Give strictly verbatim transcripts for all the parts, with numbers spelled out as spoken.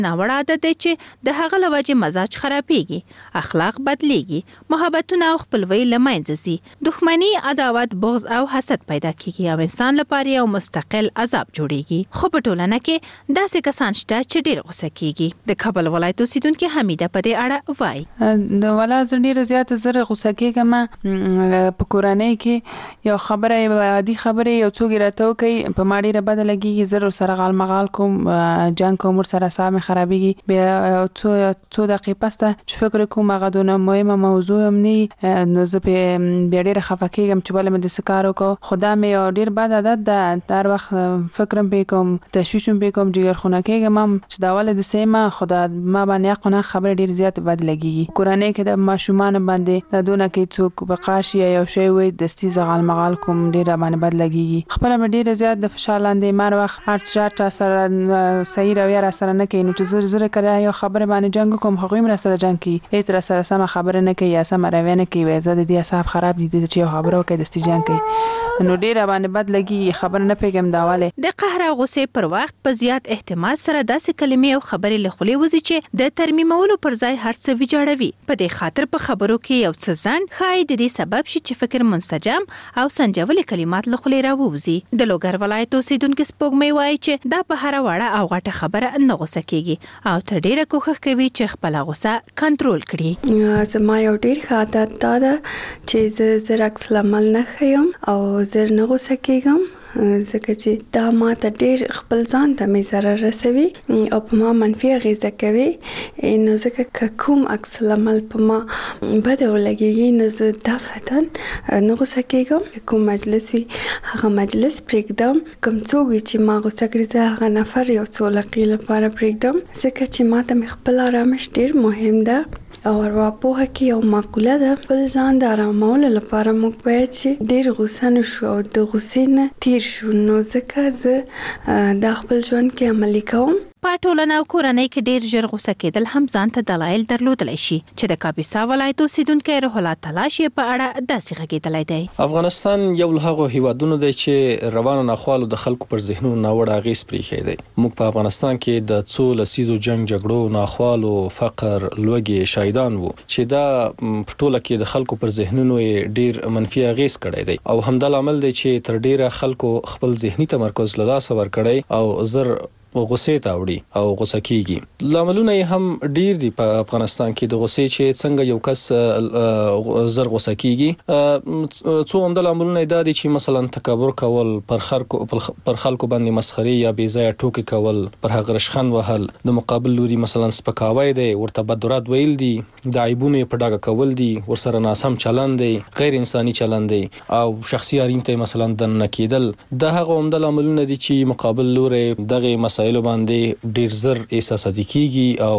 ناوړه عادت دی چې د هغه له وجې مزاج خرابېږي، اخلاق بدلیږي، محبتونه او خپلوۍ له منځه ځي، دښمني، عداوت، بغض او حسد پیدا کیږي او انسان لپاره یو مستقل عذاب جوړیږي. خو په ټولنه کې داسې کسان شته چې ډېر غوسه کیږي. د کابل ولایت اوسیدونکې حمیده په دې اړه وایي. د ولا زه ډېره زیاته زر غوسه کېږم په کورنۍ کې یو خبره یو عادي خبرې یو څوک راته وکړي په ما ډېره بده لګېږي، زه ورسره غال مغال کوم، جنګ کوم، ورسره اعصاب مې خرابېږي. بیا څو څو دقیقې پسته چې فکر کوم هغه دونه مهمه موضوع هم نه نو زه پې بیا ډېره خفه کېږم چې بله مې داسې کار وکړو. خو دا مې یو ډېر بد عادت ده، هر وخت فکر هم پې کوم، تشویش هم پې کوم، جګرخونه کېږم هم چې دا ولې داسې یم. خو دا ما باندې حق نه خبرې ډېرې زیاتې بد لګېږي. کورنۍ کې د ماشومانو باندې دا دونه کې څوک په قهر شي یا یو شی وایي دستي زه غال مغال کوم، ډېره باندې بد لګېږي. خپله مې ډېره زیات د فشار لاندې یم، هر وخت هر چا سره صحیح رویه راسره نه کوي، نو چې زه زه کله یو خبرې باندې جنګ وکړم هغوی هم راسره جنګ کوي، هېڅ راسره سمه خبره نه کوي یا سمه رویه نه کوي، وایي زه د دې اعصاب خراب دي چې یو خبره وکړي دستي جنګ کوي. نو ډېره باندې بد لګېږي، خبره نه پوهېږم دا ولې. د قهر او غوسې پر وخت په زیات احتمال سره داسې کلمې او خبرې له خولې وځي چې د ترمیمولو پر ځای هر څه ویجاړوي. په دې خاطر په خبرو کې یو څه ځنډ ښایي د دې سبب شي چې فکر منسجم او سنجولې کلمات له خولې راووځي. د لوګر ولایت اوسیدونکې سپوږمۍ وایي چې دا په هره وړه او غټه خبره نه غوسه کېږي او تر ډېره کوښښ کوي چې خپله غوسه کنټرول کړي. زما یو ډېر ښه عادت دا ده چې زه زر عکس العمل نه ښیم او زر نه غوسه کېږم، ځکه چې دا ما ته ډېر خپل ځان ته مې ضرر رسوي او په ما منفي اغېزه کوي. نو ځکه که کوم عکس العمل په ما بده ولګېږي نو زه دفعتاً نه غوسه کېږم. کوم مجلس وي هغه مجلس پرېږدم، کوم څوک وي چې ما غوسه کړي زه هغه نفر یو څو دقیقې لپاره پرېږدم، ځکه چې ما ته مې خپل آرامش ډېر مهم ده. او ارواپوهه کې یو مقوله ده، خپل ځان د آرامولو لپاره موږ باید چې ډېر غوسه نه شو او د غوسې نه تیر شو. نو ځکه زه دا خپل ژوند کې عملي کوم. په ټولنه او کورنۍ کې ډېر ژر غوسه کېدل هم ځان ته دلایل درلودلی شي چې د کاپیسا ولایت اوسیدونکی روح الله تلاش یې په اړه داسې غږېدلی دی. افغانستان یو له هغو هیوادونو دی چې روانو ناخوالو د خلکو پر ذهنونو ناوړه اغېز پرېښی دی. موږ په افغانستان کې د څو لسیزو جنګ جګړو، ناخوالو، فقر، لوږې شاهدان وو چې دا په ټوله کې د خلکو پر ذهنونو یې ډېر منفي اغېز کړی دی او همدا لامل دی چې تر ډېره خلکو خپل ذهني تمرکز له لاسه ورکړی او زر غوسې ته اوړي او غوسه کیږي. لاملونه یې هم ډیر دي په افغانستان کې د غوسې چې څنګه یو کس زر غوسه کیږي. څو عمده لاملونه دا دي چې مثلا تکبر کول، پر خلکو پر خلکو باندې مسخري یا بې ځایه ټوکې کول، پر هغه رشخند وهل، د مقابل لوري مثلا سپکاوی دی، ورته بدرد ویل دي، د عیبونو په ډاګه کول دي، ورسره ناسم چلند دی، غیر انساني چلند دی او شخصي حریم ته مثلا دننه کېدل. دا هغه عمده لاملونه دي چې مقابل لوري دغه مسایلو باندې ډیر زر احساساتي کیږي او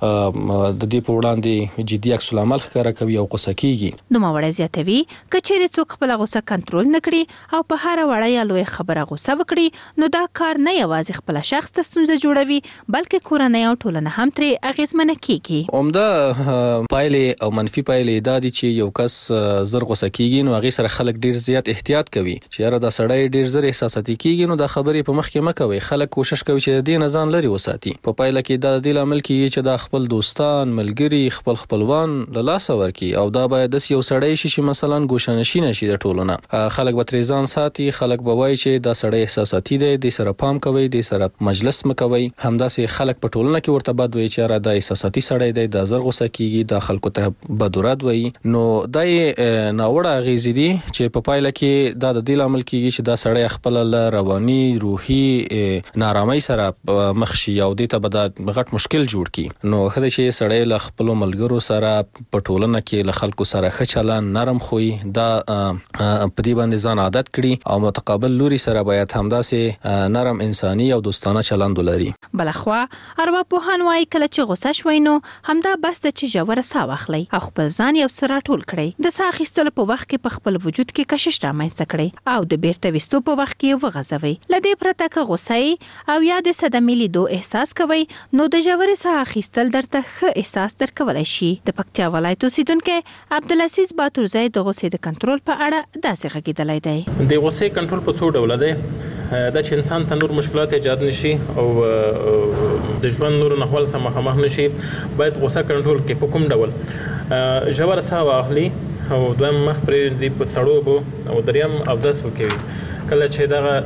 د دې په وړاندې جدي عکس العمل ښکاره کوي او غوسه کیږي. نوموړی زیاتوي که چیرې څوک خپله غوسه کنټرول نه کړي او په هره وړه یا لویه خبره غوسه وکړي نو دا کار نه یوازې خپله شخص ته ستونزه جوړوي بلکې کورنۍ او ټولنه هم ترې اغېزمنه کیږي. عمده پایلې او منفي پایلې دا دي چې یو کس زر غوسه کیږي نو هغې سره خلک ډیر زیات احتیاط کوي چې یاره دا سړی ډیر زر احساساتي کیږي نو دا خبرې په مخ کې مه کوئ. خلک کوشش کوي چې د دې نه ځان لرې وساتي. په پایله کې دا د دې لامل کیږي چې دا خپل دوستان، ملګري، خپل خپلوان له لاسه ورکړي او دا باید داسې یو سړی شي چې مثلا ګوشه‌نشینه شي د ټولو نه. خلک به ترې ځان ساتي، خلک به وایي چې دا سړی احساساتي دی، دې سره پام کوئ، دې سره مجلس مه کوئ. همداسې خلک په ټولنه کې ورته بد وایي چې یاره دا احساساتي سړی دی، دا زر غوسه کیږي، دا خلکو ته بد ورد وایي. نو دا یې ناوړه اغېزې دي چې په پایله کې دا د دې لامل کیږي چې دا سړی خپله له رواني، روحي نارامۍ سره مخ شي او دې ته به دا غټ مشکل جوړ کړي. نو ښه ده چې سړی له خپلو ملګرو سره په ټولنه کې له خلکو سره ښه چلند، نرم خوی، دا په دې باندې ځان عادت کړي او متقابل لوري سره باید همداسې نرم انساني او دوستانه چلند ولري. بلخوا ارواپوهان وایي کله چې غوسه شوئ نو همدا بس ده چې ژوره ساه واخلئ او خپل ځان یو څه راټول کړئ. د ساه اخیستلو په وخت کې په خپل وجود کې کشش رامنځته کړئ او د بیرته ویستو په وخت کې وغځوئ. له دې پرته که غوسه او یا د صدمې لیدو احساس کوئ نو د ژورې ساه اخیستل درته ښه احساس درکولی شي. د پکتیا ولایت اوسیدونکی عبدالعزیز باتورزی د غوسې د کنټرول په اړه داسې غږېدلی دی. د غوسې کنټرول په څو ډوله دی. دا چې انسان ته نور مشکلات ایجاد نشي او د ژوند نور نحوال سره مخامخ نشي باید غوسه کنټرول کې په کوم ډول ژور ساه واخلي او دویم مخ پرې دی په سړو بو او دریم اودس وکوي کله چې دا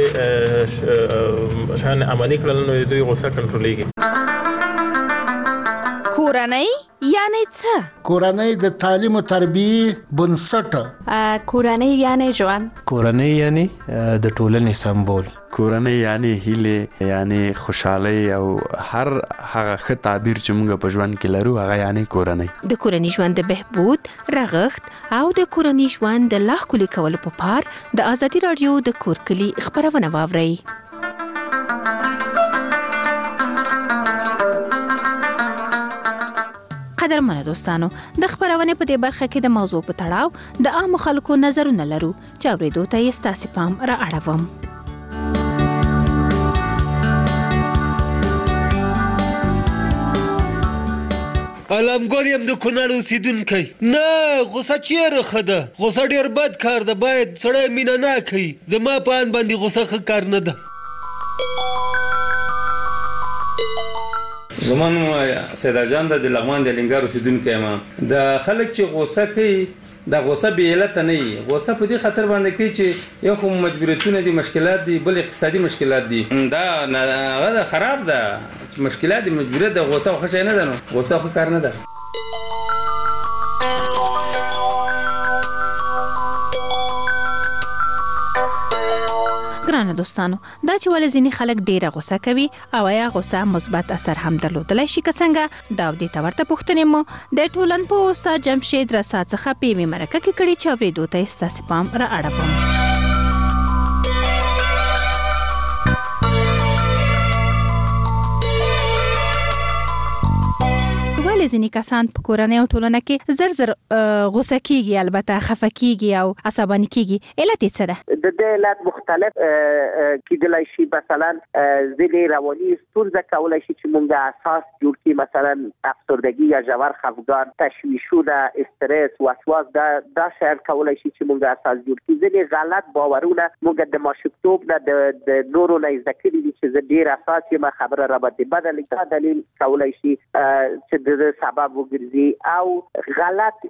درې شان عملي کړل نو دوی غوسه کنټرولېږي. کورنۍ یعنی څه؟ کورنۍ د تعلیم او تربیه بنسټ. کورنۍ یعنی ژوند. کورنۍ یعنی د ټولنې سمبول. کورنۍ یعنی هیله یعنی خوشحالي او هر هغه ښه تعبیر چې موږ په ژوند کې لرو هغه یعنی کورنۍ. د کورنۍ ژوند د بهبود، رغښت او د کورنۍ ژوند د لا ښکلي کولو په پار د ازادي رادیو د کور کلي خبرونه واورئ. قدرمنو دوستانو، د خبرونه په دې برخه کې د موضوع په تړاو د عام خلکو نظرونه لرو چې اورېدو ته یې ستاسو پام را اړوم. علمګور یم د کونړ اوسیدونکی. نه غوسه چیرې ښه ده؟ غوسه ډېر بد کار ده، باید سړی مینه نه کوي. زما په ان باندې غوسه ښه کار نه ده. زمان سیدا جان د لغمان د لنګار اوسیدونکی یم. د خلک چې غوسه کوي د غوسه بې علته نه وي. غوسه په دې خاطر باندې کوي چې یو خو مجبوریتونه دي، مشکلات دي، بل اقتصادي مشکلات دي. دا هغه خراب ده. مشکلات دي، مجبوریت د غوسه خو شي نه ده. نو غوسه خو کار نه ده. ګرانو دوستانو، دا چې ولې ځینې خلک ډیره غوسه کوي او یا غوسه مثبت اثر هم درلودلی شي که څنګه، دا د تورته پوښتنې مو د ټولنپوه استاد جمشید رسا څخه په یوې مرکه کې کړي چې اورېدو ته یې ستاسې پام را اړوم. ځینې کسان په کورنۍ او ټولنه کې زر زر غوسه کیږي، البته خفه کیږي او عصباني کیږي. علت یې څه ده؟ د دې علت مختلف کیدلای شي. مثلا ځینې رواني ستونزه کولای شي چې مونږه اساس جوړ کړي، مثلا افسردگی یا ژور خفګان، تشویشونه، استرس، وسواس. دا دا شاید کولای شي چې مونږه اساس جوړ کړي. ځینې غلط باورونه مونږ د ماشومتوب نه د نورو نه زده کړي دي چې زه ډیر اساس یم، خبره را باندې بدل کړه. دلیل کولای شي چې د سبب وګرځي. او غلط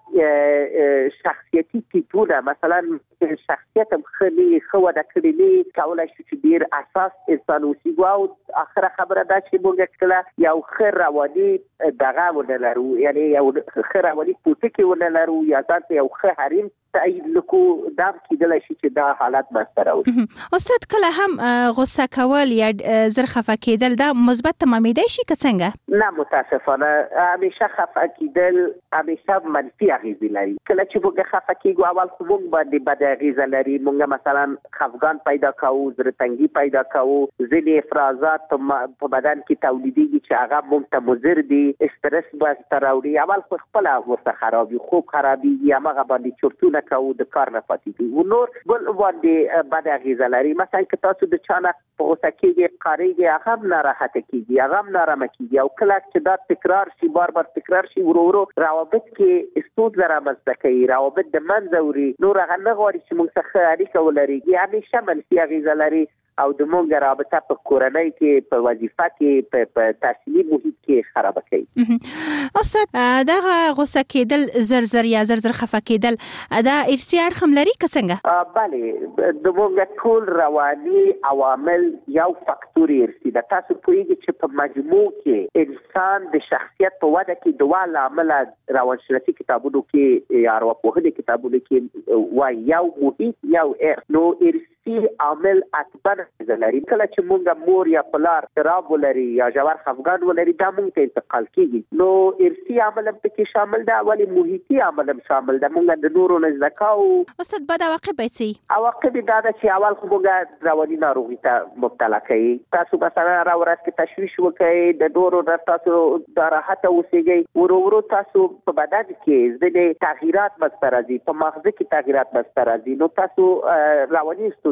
شخصیتي ټیپونه، مثلا شخصیت خلی خو د کړي کولای شي چې ډیر اساس انسان اوسي. او اخره خبره دا چې موږ کله یو خیر رواني دغه ولرو، یعنی یو خیر رواني پوتکی ولرو یا ځکه یو خیر حریم تایید لکو، دا کېدلای شي چې دا حالت مسته راوړي. استاد، کله هم غوسه کول یا زر خفه کېدل دا مثبت تمامېدای شي که څنګه؟ نه، متاسفانه همیشه خفه کېدل همیشه منفي اغېزې لري. کله چې موږ خفه کېږو اول خو موږ باندې بد اغېزه لري. موږ مثلا خفګان پیدا کوو، زړه تنګي پیدا کوو، ځینې افرازات په بدن کې تولیدېږي چې هغه موږ ته مضر دي، استرس به راوړي. اول خو خپله ورته خرابي، خوب خرابېږي، هماغه باندې چرتونه کوو، د کار نه پاتې کېږو. نور بل باندې بد اغېزه لري. مثلا که تاسو د چا نه په غوسه کېږئ، قهرېږئ، هغه هم ناراحته کېږي، هغه هم نارامه کېږي. او کله چې دا تکرار شي، بار بار تکرار شي، ورو ورو روابط کې ستونزه رامنځته کوي، روابط د منځه وړي. نور هغه نه غواړي چې موږ څخه اړیکه ولري. همیشه منفي اغېزه لري. او د موږ رابطه په کورنۍ کې، په وظیفه کې، په تحصیلي محیط کې خراب کوي. استاد، دا غوسه کېدل زر زر یا زر زر خفه کېدل دا ارثي اړخ هم لري که څنګه؟ بله، د موږ ټول رواني عوامل یو فاکتور ارثي ده. تاسو پوهیږئ چې په مجموع کې انسان د شخصیت په وده کې دوه لامله روانشناسي کتابونو کې یا ارواپوهنې کتابونو کې وایي، یو محیط، یو ارث. نو ارثي عامل اتبن لري. کله چې مونږ مور یا پلار اضطراب ولري یا ژور خفګان ولري، دا مونږ ته انتقال کیږي. نو ارثي عامل هم پکې شامل ده، ولی محیطي عامل هم شامل ده. مونږ د نورو نه زده کوو. استاد، بد عواقب به څه؟ عواقب دا ده چې اول خو مونږ رواني ناروغي ته مبتلا کوي. تاسو مثلا را ورځ کې تشویش وکړئ، د نورو نه تاسو ناراحته اوسېږئ، ورو ورو تاسو په بدن کې ځینې تغییرات منځته راځي، په مغزه کې تغییرات منځته راځي. نو تاسو رواني ستونزې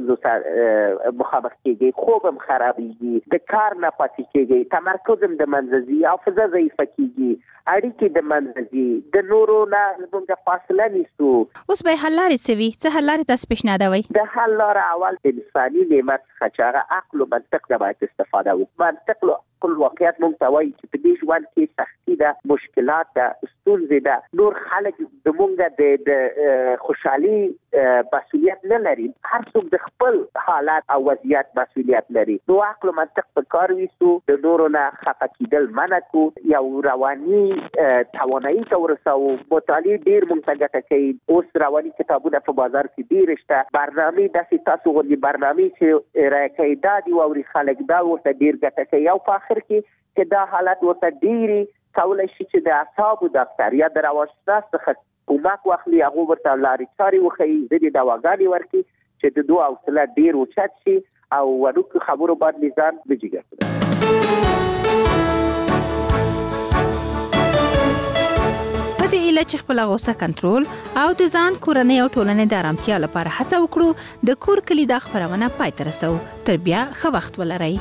ستونزو سره مخامخ کیږي، خوب هم خرابېږي، د کار نه پاتې کیږي، تمرکز هم د منځه ځي، حافظه ضعیفه کیږي، اړیکې د منځه ځي، د نورو نه موږ فاصله نیسو. اوس به حل لارې څه وي؟ څه حل لارې تاسو پیشنهادوئ؟ د حل لاره اول انساني نعمت څخه چې هغه عقل او منطق نه باید استفاده وکړو. منطق له خپل واقعیت موږ ته وایي چې په دې ژوند کې سختي ده، مشکلات ده، ستونزې ده، نور خلک زمونږ د خوشحالي مسؤلیت نه لري، هر څوک د خپل حالات او وضعیت مسؤلیت لري. نو عقل او منطق په کار ویسو، د نورو نه خفه کېدل منع کړو، یو رواني توانایي ته ورسوو. مطالعې ډېر موږ ته ګټه کوي. اوس رواني کتابونه په بازار کې ډېر شته، برنامې داسې تاسو غوندې برنامې چې ارائه کوي دا دي واوري خلک، دا ورته ډېر ګټه کوي. او په آخر کې چې دا حالت ورته ډېرې کولی شي چې د اعصابو ډاکټر یا د روانشناس څخه کومک واخلي، هغه ورته لارې چارې وښیي، ځینې دواګانې ورکړي چې د دوی حوصله ډېر اوچت شي او وړوکو خبرو باندې ځان نه جګه کړي. په دې ایله چې خپل غوسه کنټرول او د ځان، کورنۍ او ټولنې د آرامتیا لپاره هڅه وکړو، د کور کلیدا خپرونه پای ته رسو. تر بیا ښه وخت ولرئ.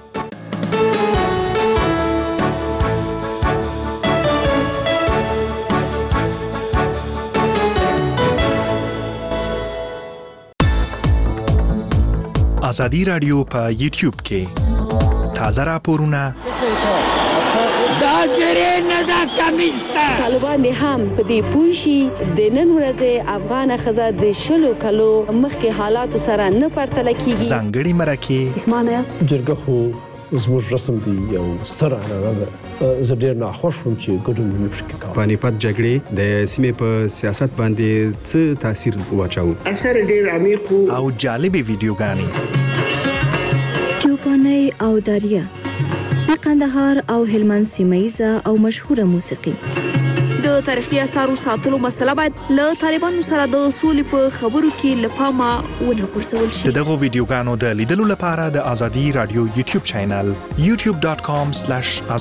ازادي رادیو په یوټیوب کې تازه راپورونه دا زری نه دا کمیسته طالبان هم په دې پوښي د نن ورځې افغان خزر د شلو کلو مخکې حالات سره نه پرتل کیږي. ځانګړي مرکه معنی است جرګه خو زموږ رسم دی یو ستر عنعنه ده. زه ډېر ناخوښ وم چې ګډون مې پکې کاوه. پانیپت جګړې د سیمې په سیاست باندې څه تاثیر واچاوه؟ اثر ډېر عمیق او جالبې ویډیوګانې چوپاني او دریا د قندهار او هلمند سیمایزه او مشهوره موسیقي. د تاریخي اثارو ساتلو مسله باید له طالبانو سره د سولې په خبرو کې له پامه ونه غورځول شي. دغه ویډیوګانو د لیدلو لپاره د ازادي رادیو یوټیوب چینل یوټیوب ډاټ کام سلیش